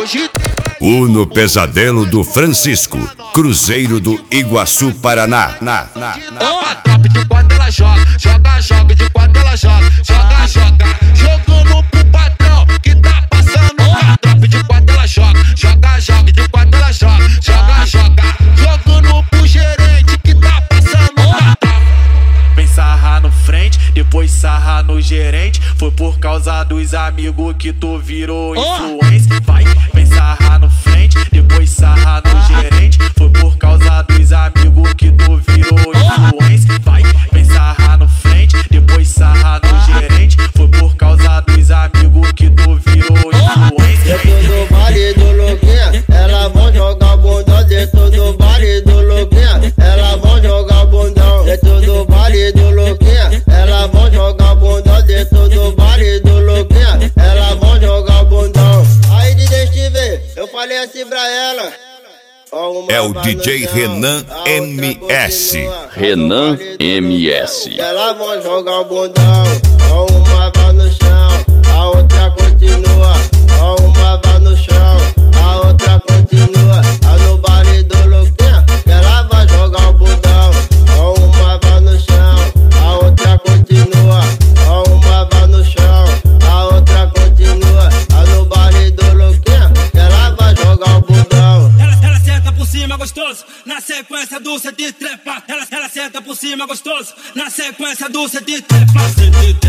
hoje tem. Uno Pesadelo do Francisco, Cruzeiro do Iguaçu, Paraná. Top de quatro ela joga, joga de quatro ela joga, joga. Jogando pro patrão que tá passando. Top de quatro ela joga de quatro ela joga. Jogando pro gerente que tá passando. Vem sarrar no frente, depois sarrar no gerente. Foi por causa dos amigos que tu virou influência. Vem sarrar no frente, depois sarrar no gerente. Foi por causa dos amigos que tu virou influência. Vem sarrar no frente, depois sarrar no gerente. Foi por causa dos amigos que tu virou influência. Dentro do baile do Luquinha, elas vão jogar bundão. Dentro do baile do Luquinha, elas vão jogar bundão. Dentro do baile do Luquinha, elas vão jogar bundão. Dentro do baile do Luquinha, elas vão jogar bundão. Aí deixa eu ver, eu falei assim pra ela. É o DJ Renan MS. Renan MS. Elas vão jogar o bundão, uma vai no chão, a outra continua. Uma vai no chão, a outra continua. No baile do Luquinha, ela vai jogar o bundão, uma vai no chão, a outra continua. Uma vai no chão, a outra continua. No baile do Luquinha, ela vai jogar o bundão. Ela senta por cima gostoso, na sequência do cê de trepa. Ela senta por cima gostoso, na sequência do cê de trepa.